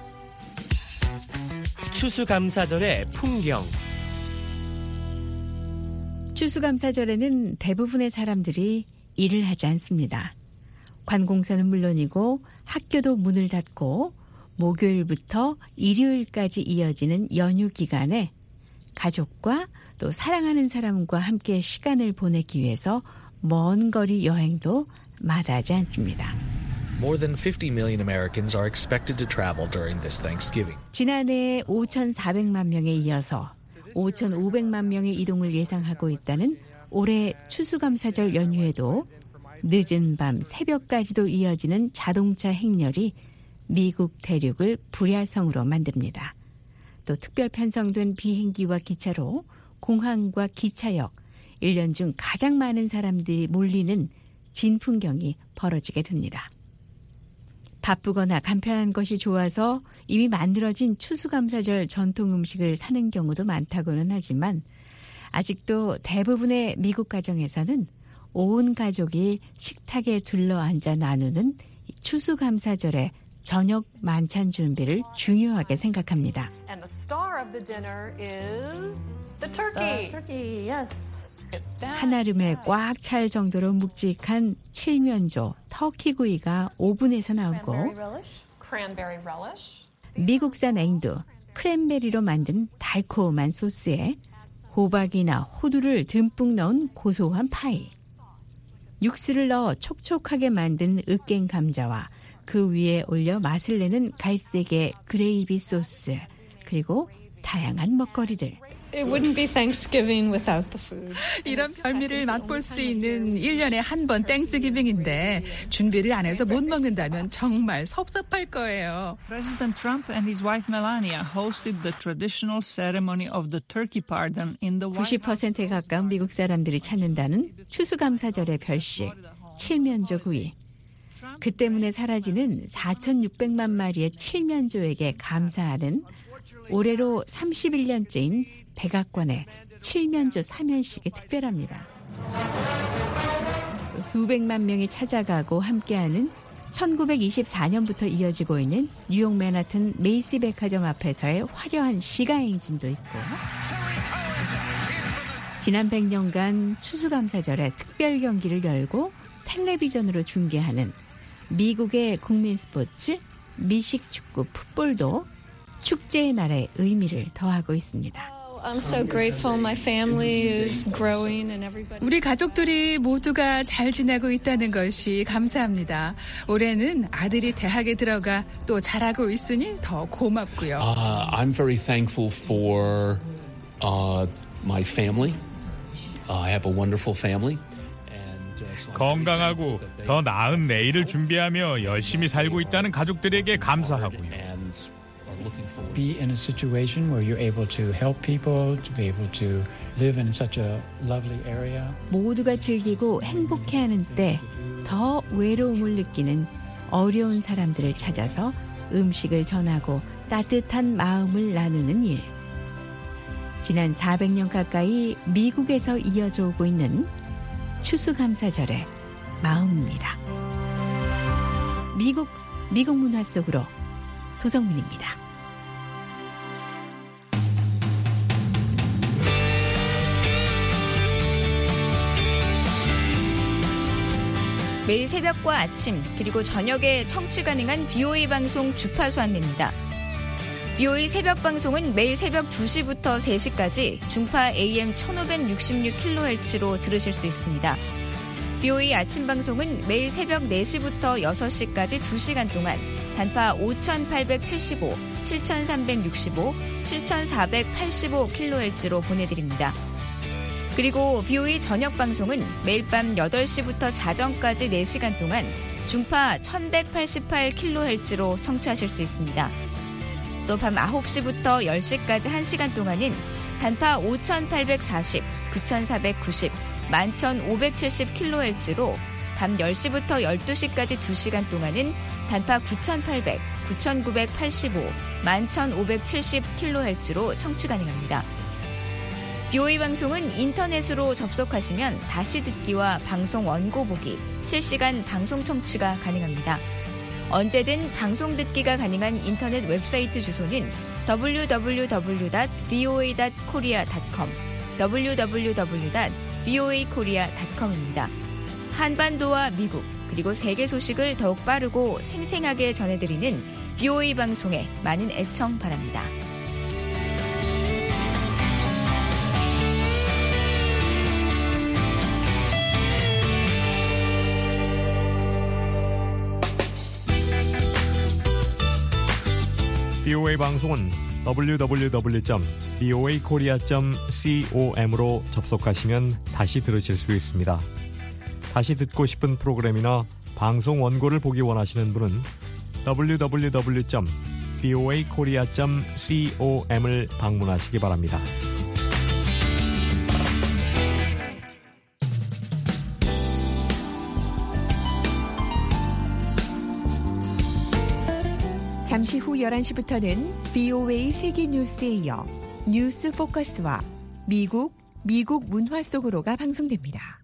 추수감사절의 풍경. 추수감사절에는 대부분의 사람들이 일을 하지 않습니다. 관공서는 물론이고 학교도 문을 닫고 목요일부터 일요일까지 이어지는 연휴 기간에 가족과 또 사랑하는 사람과 함께 시간을 보내기 위해서 먼 거리 여행도 마다하지 않습니다. More than fifty million Americans are expected to travel during this Thanksgiving. 지난해 오천사백만 명에 이어서 오천오백만 명의 이동을 예상하고 있다는 올해 추수감사절 연휴에도 늦은 밤 새벽까지도 이어지는 자동차 행렬이 미국 대륙을 불야성으로 만듭니다. 또 특별 편성된 비행기와 기차로 공항과 기차역, 일 년 중 가장 많은 사람들이 몰리는 진풍경이 벌어지게 됩니다. 바쁘거나 간편한 것이 좋아서 이미 만들어진 추수감사절 전통 음식을 사는 경우도 많다고는 하지만 아직도 대부분의 미국 가정에서는 온 가족이 식탁에 둘러앉아 나누는 추수감사절의 저녁 만찬 준비를 중요하게 생각합니다. And the star of the dinner is the turkey. The turkey, yes. 한아름에 꽉 찰 정도로 묵직한 칠면조, 터키구이가 오븐에서 나오고 Cranberry relish. 미국산 앵두, 크랜베리로 만든 달콤한 소스에 호박이나 호두를 듬뿍 넣은 고소한 파이, 육수를 넣어 촉촉하게 만든 으깬 감자와 그 위에 올려 맛을 내는 갈색의 그레이비 소스, 그리고 다양한 먹거리들. It wouldn't be Thanksgiving without the food. 이런 별미를 맛볼 수 있는 일 년에 한 번 땡스기빙인데 준비를 안 해서 못 먹는다면 정말 섭섭할 거예요. President Trump and his wife Melania hosted the traditional ceremony of the turkey pardon in the White House. 구십 퍼센트에 가까운 미국 사람들이 찾는다는 추수감사절의 별식, 칠면조 구이. 그 때문에 사라지는 사천육백만 마리의 칠면조에게 감사하는 올해로 삼십일 년째인 백악관의 칠면조 사면식이 특별합니다. 수백만 명이 찾아가고 함께하는 천구백이십사 년부터 이어지고 있는 뉴욕 맨하튼 메이시 백화점 앞에서의 화려한 시가행진도 있고, 지난 백 년간 추수감사절에 특별 경기를 열고 텔레비전으로 중계하는 미국의 국민 스포츠 미식축구 풋볼도 축제의 날의 의미를 더하고 있습니다. I'm so grateful my family is growing and everybody. 우리 가족들이 모두가 잘 지내고 있다는 것이 감사합니다. 올해는 아들이 대학에 들어가 또 잘하고 있으니 더 고맙고요. Uh, I'm very thankful for uh, my family. Uh, I have a wonderful family. 건강하고 더 나은 내일을 준비하며 열심히 살고 있다는 가족들에게 감사하고요. Be in a situation where you're able to help people, to be able to live in such a lovely area. 모두가 즐기고 행복해하는 때 더 외로움을 느끼는 어려운 사람들을 찾아서 음식을 전하고 따뜻한 마음을 나누는 일. 지난 사백 년 가까이 미국에서 이어져 오고 있는 추수감사절의 마음입니다. 미국, 미국 문화 속으로 도성민입니다. 매일 새벽과 아침 그리고 저녁에 청취 가능한 비오에이 방송 주파수 안내입니다. 비오에이 새벽 방송은 매일 새벽 두 시부터 세 시까지 중파 에이엠 천오백육십육 킬로헤르츠로 들으실 수 있습니다. 비오에이 아침 방송은 매일 새벽 네 시부터 여섯 시까지 두 시간 동안 단파 오천팔백칠십오, 칠천삼백육십오, 칠천사백팔십오 킬로헤르츠로 보내드립니다. 그리고 비오에이 저녁 방송은 매일 밤 여덟 시부터 자정까지 네 시간 동안 중파 천백팔십팔 킬로헤르츠로 청취하실 수 있습니다. 또 밤 아홉 시부터 열 시까지 한 시간 동안은 단파 오천팔백사십, 구천사백구십, 만천오백칠십 킬로헤르츠로 밤 열 시부터 열두 시까지 두 시간 동안은 단파 구천팔백, 구천구백팔십오, 만천오백칠십 킬로헤르츠로 청취 가능합니다. 비오에이 방송은 인터넷으로 접속하시면 다시 듣기와 방송 원고 보기, 실시간 방송 청취가 가능합니다. 언제든 방송 듣기가 가능한 인터넷 웹사이트 주소는 더블유 더블유 더블유 닷 비오에이 닷 코리아 닷 컴, 더블유 더블유 더블유 닷 비오에이 코리아 닷 컴입니다. 한반도와 미국, 그리고 세계 소식을 더욱 빠르고 생생하게 전해드리는 비오에이 방송에 많은 애청 바랍니다. 비오에이 방송은 더블유 더블유 더블유 점 비오에이 코리아 점 com으로 접속하시면 다시 들으실 수 있습니다. 다시 듣고 싶은 프로그램이나 방송 원고를 보기 원하시는 분은 더블유 더블유 더블유 점 비오에이 코리아 점 com을 방문하시기 바랍니다. 잠시 후 열한 시부터는 비오에이 세계 뉴스에 이어 뉴스 포커스와 미국, 미국 문화 속으로가 방송됩니다.